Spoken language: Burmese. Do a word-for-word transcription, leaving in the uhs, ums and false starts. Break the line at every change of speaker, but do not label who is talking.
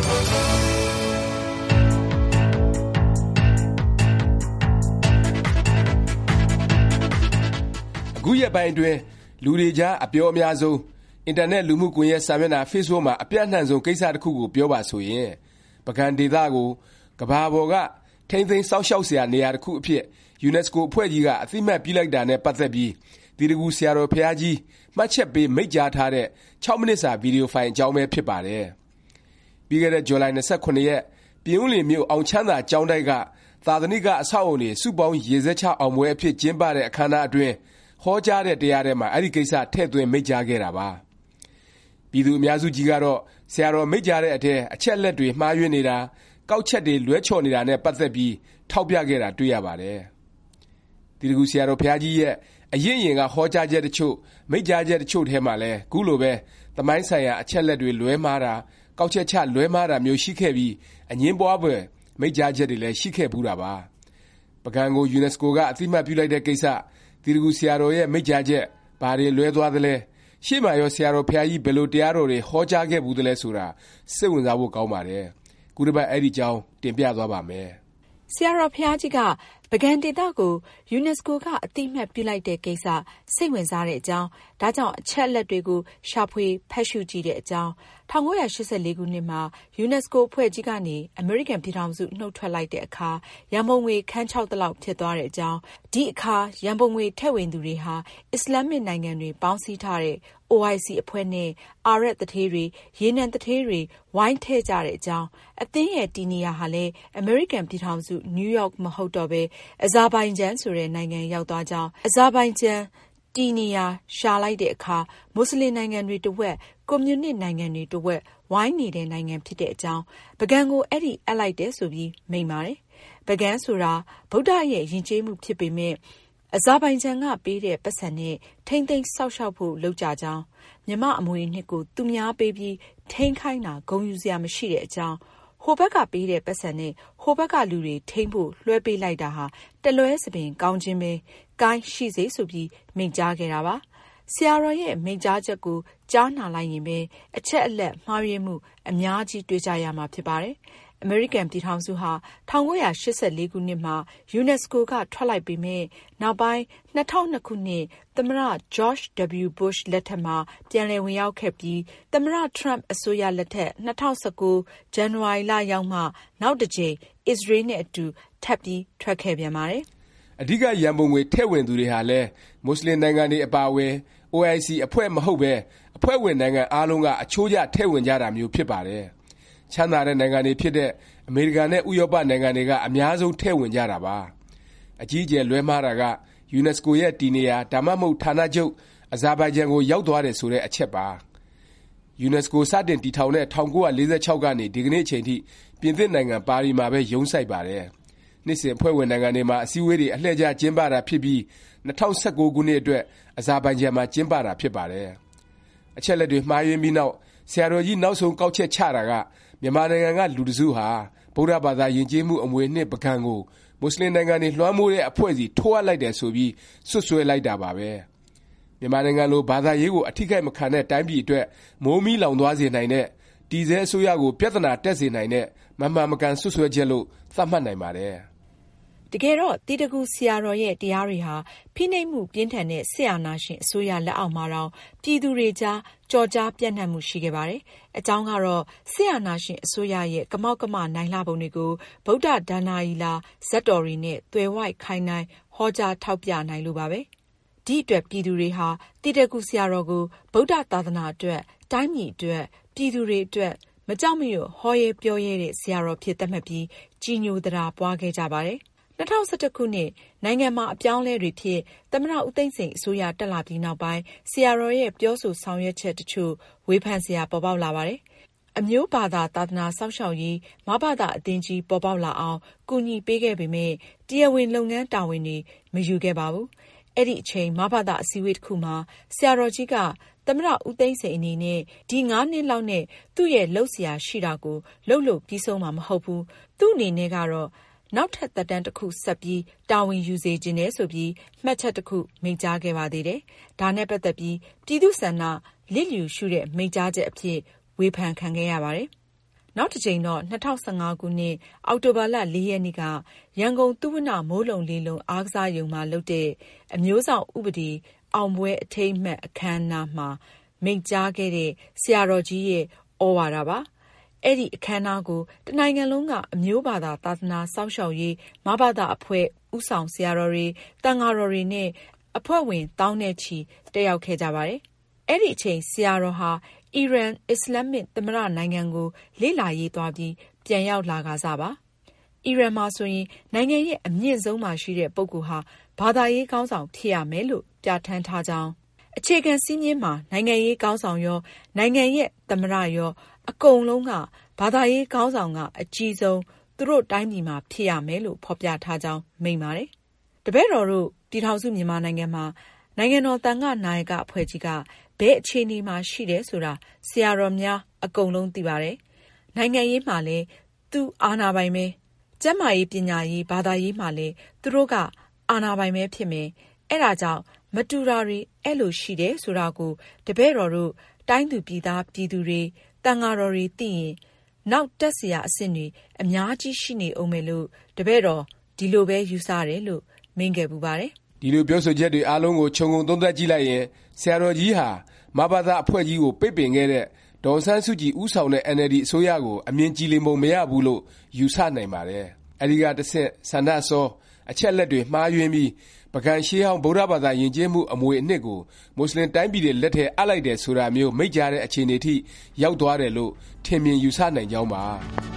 အခုရက်ပိုင်းအတွင်းလူတွေကြားအပြောအများဆုံးအင်တာနက်လူမှုကွန်ရက်စာမျက်နှာ Facebook မှာအပြန့်နှံ့ဆုံးကိစ္စတစ်ခုကိုပြောပါဆိုရင်ပုဂံဒေသကိုကမ္ဘာပေါ်ကထိန်းသိမ်းစောင့်ရှောက်စရာနေရာတစ်ခုအဖြစ် UNESCO အဖွဲ့ကြီးကအသိအမှတ်ပြုလိုက်တာနဲ့ပတ်သက်ပြီးသီတဂူဆရာတော်ဘုရားကြီးမှတ်ချက်ပေးမိန့်ကြားထားတဲ့၆မိနစ်စာဗီဒီယိုဖိုင်အကြောင်းပဲဖြစ်ပါတယ်။ပြီးခဲ့တဲ့ဇူလိုင်၂၇ရက်ပြင်ဦးလွင်မြို့အောင်ချမ်းသာကျောင်းတိုက်ကသာသနိကအဆောက်အအုံတွေစုပေါင်းရေစက်ချအောင်ပွဲအဖြစ်ကျင်းပတဲ့အခမ်းအနားအတွင်းဟောကြားတဲ့တရားထဲမှာအဲ့ဒီကိစ္စထည့်သွင်းမိန့်ကြားခဲ့တာပါ။ပြည်သူအများစုကြီးကတော့ဆရာတော်မိန့်ကြားတဲ့အထက်အချက်လက်တွေမှားယွင်းနေတာကောက်ချက်တွေလွဲချော်နေတာနဲ့ပတ်သက်ပြီးထောက်ပြခဲ့တာတွေ့ရပါတယ်။ဒီတကူဆရာတော်ဘုရားကြီးရဲ့အရင်ရင်ကဟောကြားချက်တချို့မိန့်ကြားချက်တချို့ထဲမှာလဲခုလိုပဲသမိုင်းဆိုင်ရာအချက်လက်တွေလွဲမှားတာကောက်ချက်ချလွဲမှားတာမျိုးရှိခဲ့ပြီးအငင်းပွားပွဲမိန့်ကြားချက်တွေလည်းရှိခဲ့ဘူးတာပါ။ပုဂံကို UNESCO ကအသိအမှတ်ပြုလိုက်တဲ့ကိစ္စဒီတကူဆရာတော်ရဲ့မိန့်ကြားချက်ဘာတွေလွဲသွားသလဲရှေ့မှာရောဆရာတော်ဘုရားကြီးဘယ်လိုတရားတော်တွေဟောကြားခဲ့ဘူးသလဲဆိုတာစိတ်ဝင်စားဖို့ကောင်းပါတယ်။ခုတစ်ပတ်အဲ့ဒီအကြောင်းတင်ပြသွားပါမယ်
။ဆရာတော်ဘုရားကြီးကပုဂံဒေသကို UNESCO ကအသိအမှတ်ပြုလိုက်တဲ့ကိစ္စစိတ်ဝင်စားတဲ့အကြောင်းဒါကြောင့်အချက်အလက်တွေကိုရှာဖွေဖတ်ရှုကြည့်တဲ့အကြောင်း၁၉၈၄ခုနှစ်မှာ UNESCO အဖွဲ့ကြီးကနေအမေရိကန်ပြည်ထောင်စုနှုတ်ထွက်လိုက်တဲ့အခါရန်ပုံငွေခန်းခြောက်သလောက်ဖြစ်သွားတဲ့အကြောင်းဒီအခါရန်ပုံငွေထည့်ဝင်သူတွေဟာအစ္စလာမစ်နိုင်ငံတွေပေါင်းစည်းထားတဲ့ အို အိုင် စီ အဖွဲ့နဲ့အာရပ်တထေးတွေရေနံတထေးတွေဝိုင်းထည့်ကြတဲ့အကြောင်းအသင်းရဲ့တည်နေရာဟာလည်းအမေရိကန်ပြည်ထောင်စုနယူးယောက်မဟုတ်တော့ပဲအဇာဘိုင်ဂျန်ဆိုတဲ့နိုင်ငံရောက်သွားကြောင်းအဇာဘိုင်ဂျန်တည်နေရာရှာလိုက်တဲ့အခါမွတ်စလင်နိုင်ငံတွေတစ်ဝက်ကွန်မြူနစ်နိုင်ငံတွေတစ်ဝက်ဝိုင်းနေတဲ့နိုင်ငံဖြစ်တဲ့အကြောင်းပုဂံကိုအဲ့ဒီအပ်လိုက်တဲ့ဆိုပြီးမိန့်ပါတယ်။ပုဂံဆိုတာဗုဒ္ဓရဲ့ယဉ်ကျေးမှုဖြစ်ပေမဲ့အဇာဘိုင်ဂျန်ကပေးတဲ့ပတ်စံနဲ့ထိမ့်သိမ်းဆောက်ရှောက်ဖို့လုပ်ကြကြောင်းမြမအမွေနှစ်ကိုသူများပေးပြီးထိန်းခိုင်းတာဂုဏ်ယူစရာမရှိတဲ့အကြောင်းဟိုဘက်ကပေးတဲ့ပတ်စံနဲ့ဟိုဘက်ကလူတွေထိမ့်ဖို့လွှဲပေးလိုက်တာဟာတလွဲစပင်ကောင်းခြင်းပဲကိုင်းရှိစေဆိုပြီးမိန့်ကြားခဲ့တာပါဆရာတော်ရဲ့မိန့်ကြားချက်ကိုကြားနာလိုက်ရင်ပဲအချက်အလက်မှားယွင်းမှုအများကြီးတွေ့ကြရမှာဖြစ်ပါတယ်အမေရိကန်ပြည်ထောင်စုဟာ၁၉၈၄ခုနှစ်မှာ UNESCO ကထွက်လိုက်ပေမဲ့နောက်ပိုင်း၂၀၀၂ခုနှစ်သမ္မတ George W. Bush လက်ထက်မှာပြန်လည်ဝင်ရောက်ခဲ့ပြီးသမ္မတ Trump အစိုးရလက်ထက်၂၀၁၉ဇန်နဝါရီလရောက်မှနောက်တစ်ကြိမ်အစ္စရေးနဲ့အတူထပ်ပြီးထွက်ခဲ့ပြန်ပါတယ်
။အဓိကရန်ပုံငွေထည့်ဝင်သူတွေဟာလည်းမွတ်စလင်နိုင်ငံတွေအပါအဝင် အို အိုင် စီ အဖွဲ့မဟုတ်ပဲအဖွဲ့ဝင်နိုင်ငံအားလုံးကအချိုးကျထည့်ဝင်ကြတာမျိုးဖြစ်ပါတယ်။ချမ်းသာတဲ့နိုင်ငံတွေဖြစ်တဲ့အမေရိကန်နဲ့ဥရောပနိုင်ငံတွေကအများဆုံးထည့်ဝင်ကြတာပါအကြီးအကျယ်လွဲမှားတာက UNESCO ရဲ့တည်နေရာဒါမှမဟုတ်ဌာနချုပ်အဇာဘိုင်ဂျန်ကိုရောက်သွားတယ်ဆိုတဲ့အချက်ပါ UNESCO စတင်တည်ထောင်တဲ့၁၉၄၆ကနေဒီကနေ့အချိန်ထိပြင်သစ်နိုင်ငံပါရီမှာပဲရုံးစိုက်ပါတယ်နှစ်စဉ်အဖွဲ့ဝင်နိုင်ငံတွေမှာအစည်းအဝေးတွေအလှည့်ကျကျင်းပတာဖြစ်ပြီး၂၀၁၉ခုနှစ်အတွက်အဇာဘိုင်ဂျန်မှာကျင်းပတာဖြစ်ပါတယ်အချက်လက်တွေမှားယွင်းပြီးနောက်ဆရာတော်ကြီးနောက်ဆုံးကောက်ချက်ချတာကမြန်မာနိုင်ငံကလူတစုဟာဗုဒ္ဓဘာသာယဉ်ကျေးမှုအမွေနှစ်ပုဂံကိုမွတ်စလင်နိုင်ငံတွေလွှမ်းမိုးတဲ့အဖွဲ့စီထိုးအပ်လိုက်တယ်ဆိုပြီးဆွတ်ဆွဲလိုက်တာပါပဲမြန်မာနိုင်ငံလိုဘာသာရေးကိုအထိကိမခံတဲ့တိုင်းပြည်အတွက်မိုးမီးလောင်သွားစေနိုင်တဲ့တည်ဆဲအစိုးရကိုပြဿနာတက်စေနိုင်တဲ့မမှန်မကန်ဆွတ်ဆွဲချက်လို့သတ်မှတ်နိုင်ပါတယ်
တကယ်တော့တိတကူဆရာတော်ရဲ့တရားတွေဟာဖိနှိပ်မှုပြင်းထန်တဲ့ဆရာနာရှင်အစိုးရလက်အောက်မှာတော့ပြည်သူတွေကြားကြော်ကြားပြန့်နှံ့မှုရှိခဲ့ပါတယ်။အကြောင်းကတော့ဆရာနာရှင်အစိုးရရဲ့ကမောက်ကမနိုင်လှပုံတွေကိုဗုဒ္ဓဒါနယီလာဇတ်တော်တွေနဲ့သွယ်ဝိုက်ခိုင်းနိုင်ဟောကြားထောက်ပြနိုင်လို့ပါပဲ။ဒီအတွက်ပြည်သူတွေဟာတိတကူဆရာတော်ကိုဗုဒ္ဓသာသနာအတွက်တိုင်းပြည်အတွက်ပြည်သူတွေအတွက်မကြောက်မရွံ့ဟောရဲပြောရဲတဲ့ဆရာတော်ဖြစ်သတ်မှတ်ပြီးကြီးညိုသရာပွားခဲ့ကြပါတယ်။၂၀၁၁ခုနှစ်နိုင်ငံမှာအပြောင်းလဲတွေဖြစ်သမ္မတဦးသိန်းစိန်အစိုးရတက်လာပြီးနောက်ပိုင်းဆရာတော်ရဲ့ပြောဆိုဆောင်ရွက်ချက်တချို့ဝေဖန်စရာပေါ်ပေါက်လာပါတယ်။အမျိုးဘာသာသာသနာစောင့်ရှောက်ရေးမဘသအသင်းကြီးပေါ်ပေါက်လာအောင်ကူညီပေးခဲ့ပေမဲ့တရားဝင်လုပ်ငန်းတာဝန်တွေမယူခဲ့ပါဘူး။အဲ့ဒီအချိန်မဘသအစည်းအဝေးတစ်ခုမှာဆရာတော်ကြီးကသမ္မတဦးသိန်းစိန်အနေနဲ့ဒီငါးနှစ်လောက်နဲ့သူ့ရဲ့လှုပ်ရှားရှိတာကိုလှုပ်လို့ပြီးဆုံးမှာမဟုတ်ဘူး။သူ့အနေနဲ့ကတော့နောက်ထပ်သက်တမ်းတစ်ခုဆက်ပြီးတာဝန်ယူစေခြင်းနဲ့ဆိုပြီးမှတ်ချက်တစ်ခုမိန့်ကြားခဲ့ပါသေးတယ်။ဒါနဲ့ပတ်သက်ပြီးပြည်သူ့ဆန္ဒလစ်လျူရှုတဲ့မိန့်ကြားချက်အဖြစ်ဝေဖန်ခံခဲ့ရပါတယ်။နောက်တစ်ကြိမ်တော့၂၀၁၅ခုနှစ်အောက်တိုဘာလ၄ရက်နေ့ကရန်ကုန်သုဝဏ္ဏမိုးလုံလေလုံအားကစားရုံမှာလုပ်တဲ့အမျိုးဆောင်ဥပဒေအောင်ပွဲအထိမ်းအမှတ်အခမ်းအနားမှာမိန့်ကြားခဲ့တဲ့ဆရာတော်ကြီးရဲ့ဩဝါဒပါ။အဲ့ဒီအခမ်းအနားကိုတနိုင်ငံလုံးကအမျိုးဘာသာသာသနာစောင့်ရှောက်ရေးမဘသအဖွဲ့ဥဆောင်ဆရာတော်တွေတန်ဃာတော်တွေနဲ့အဖွဲ့ဝင်တောင်းနဲ့ချီတက်ရောက်ခဲ့ကြပါတယ်။အဲ့ဒီအချိန်ဆရာတော်ဟာအီရန်အစ္စလာမစ်သမ္မတနိုင်ငံကိုလေ့လာရေးသွားပြီးပြန်ရောက်လာကားပါ။အီရန်မှာဆိုရင်နိုင်ငံရဲ့အမြင့်ဆုံးမှာရှိတဲ့ပုဂ္ဂိုလ်ဟာဘာသာရေးခေါင်းဆောင်ဖြစ်ရမယ်လို့ပြဋ္ဌာန်းထားကြောင်းအခြေခံစည်းမျဉ်းမှာနိုင်ငံရေးခေါင်းဆောင်ရောနိုင်ငံရဲ့သမ္မတရောအကုန်လုံးကဘာသာရေးခေါင်းဆောင်ကအကြီးဆုံးသူတို့တိုင်းပြည်မှာဖြစ်ရမယ်လို့ဖော်ပြထားကြောင်းမိန့်ပါတယ်။တပည့်တော်တို့ပြည်ထောင်စုမြန်မာနိုင်ငံမှာနိုင်ငံတော်သံဃနာယကအဖွဲ့ကြီးကဘယ်အခြေအနေမှာရှိတယ်ဆိုတာဆရာတော်များအကုန်လုံးသိပါတယ်။နိုင်ငံရေးမှာလည်းသူအာဏာပိုင်ပဲကျန်းမာရေးပညာရေးဘာသာရေးမှာလည်းသူတို့ကအာဏာပိုင်ပဲဖြစ်မယ်။အဲ့ဒါကြောင့်မတူတာတွေအဲ့လိုရှိတယ်ဆိုတာကိုတပည့်တော်တို့တိုင်းသူပြည်သားပြည်သူတွေတန်ဃာတော်တွေသိရင်နောက်တက်เสียအဆင့်တွေအများကြီးရှိနေအောင်မယ်လို့တပည့်တော်ဒီလိုပဲယူဆတယ်လို့မိန့်ခဲ့ပူပါတယ်
။ဒီလိုပြောဆိုချက်တွေအားလုံးကိုခြုံငုံသုံးသပ်ကြည့်လိုက်ရင်ဆရာတော်ကြီးဟာမဘသအဖွဲ့ကြီးကိုပိတ်ပင်ခဲ့တဲ့ဒေါ်အောင်ဆန်းစုကြည်ဦးဆောင်တဲ့ အင်န်အယ်လ်ဒီ အစိုးရကိုအမြင်ကြည်လင်ပုံမရဘူးလို့ယူဆနိုင်ပါတယ်။အဲဒီကတစ်ဆင့်ဆန္ဒစောအချက်လက်တွေမှားယွင်းပြီးပုဂံရှေးဟောင်းဗုဒ္ဓဘာသာယဉ်ကျေးမှုအမွေအနှစ်ကိုမွတ်စလင်တိုင်းပြည်တွေလက်ထဲအပ်လိုက်တယ်ဆိုတာမျိုးမိန့်ကြားတဲ့အခြေအနေထိရောက်သွားတယ်လို့ထင်မြင်ယူဆနိုင်ကြောင်းပါ